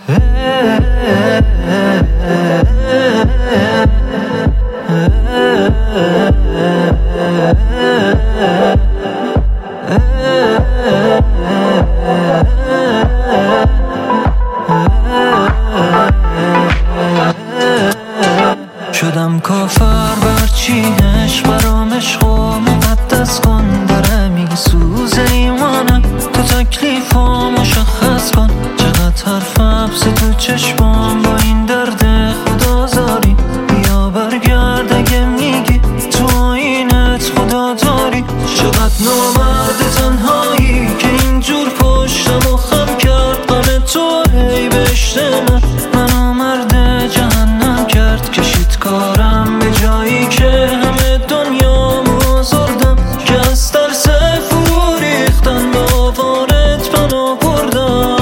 شدم کافر برچی عشق برام عشق و مقدس کن، داره میگه سوز ایمانم تو تکلیفا مشخص کن. چقدر حرف حبس تو چشمام با این درد خدازاری، بیا برگرد اگه میگی تو آینت خدا داری. چقدر نامرد تنهایی که اینجور پشتم و خم کرد، غم تو هی بهشت من آمرد جهنم کرد. کشید کارم به جایی که همه دنیا مزردم، که از ترس فرو ریختن به آوارت پناه بردم.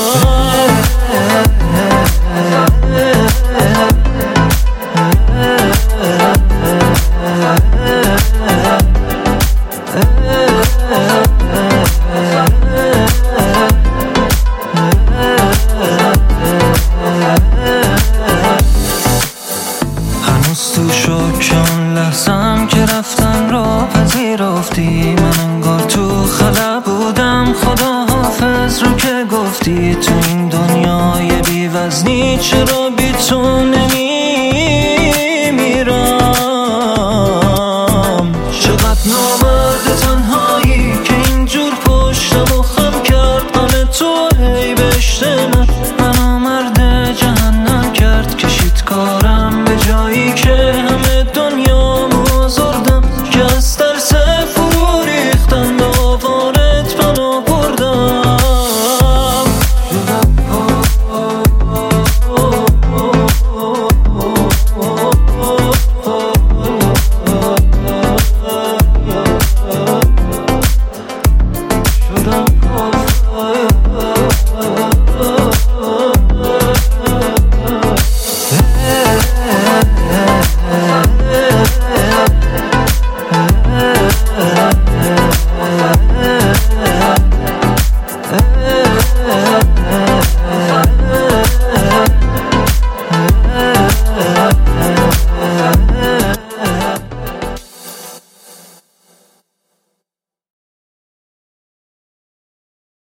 هنوز تو شکم لحظم که رفتن را پذیرفتی، من انگار تو خلا بودم خدا حافظ رو که گفتی. تو این دنیای بی وزنی چرا بی تو نمیمیرم؟ چقدر نامرد تنهایی که اینجور پشتم و خم کرد، غم تو